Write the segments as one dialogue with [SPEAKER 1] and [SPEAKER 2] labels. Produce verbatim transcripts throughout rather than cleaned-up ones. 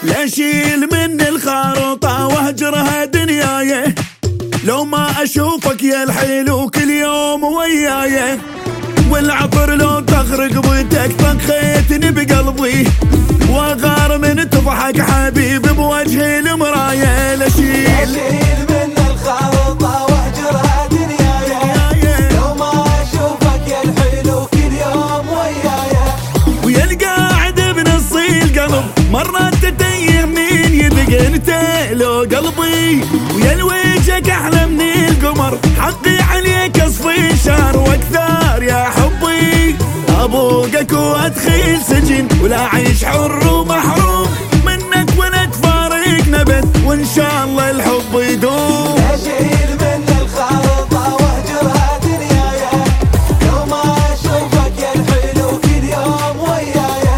[SPEAKER 1] لا اشيل من الخارطة واهجرها دنياي، لو ما اشوفك يا الحلو كل يوم وياي، والعطر لو تخرق بيتك طخيتني بقلبي، واغار من تضحك حبيب بوجه المراية. لا اشيل
[SPEAKER 2] من الخارطة واهجرها دنياي، لو ما اشوفك يا الحلو كل يوم وياي،
[SPEAKER 1] ويا القاعد بنص القلب مرات تتيه من يدق انت لو قلبي، ويا الوجهك احلى من القمر حقي عليك اصفي شهر واكثر يا حبي، ابوقك وادخل سجن ولا اعيش حر ومحروم منك ولا تفارق نبت، وان شاء الله الحب يدوم.
[SPEAKER 2] اشيل من الخارطة واهجرها دنياي، لو ما اشوفك يا الحلو كل يوم وياي.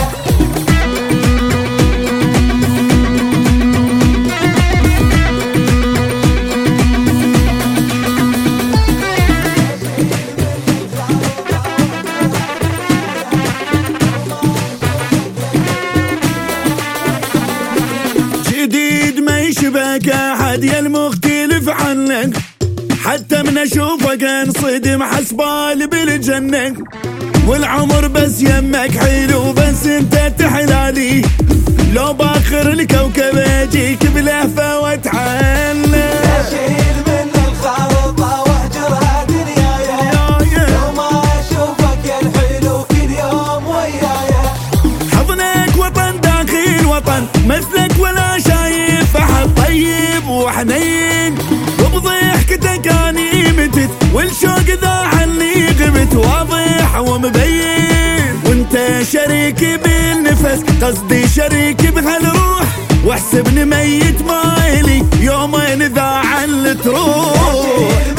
[SPEAKER 1] جديد ما يشبهك احد يا المختلف عنك، حتى من اشوفك انصدم حسبالي بالجنة، والعمر بس يمك حلو بس انت تحلالي، لو باخر الكوكب اجيك بلهفة واتعلى.
[SPEAKER 2] اشيل من الخارطة واهجرها دنياي، لو ما اشوفك يا الحلو كل يوم وياي،
[SPEAKER 1] حضنك وطن داخل وطن مثلك ولا شايف احد طيب وحنين، وبضحكتك اني متت والشوق ذا عني غبت واضح ومبين، وانت شريكي بالنفس قصدي شريكي بهالروح، واحسبني ميت مايلي يومين ذا عل تروح.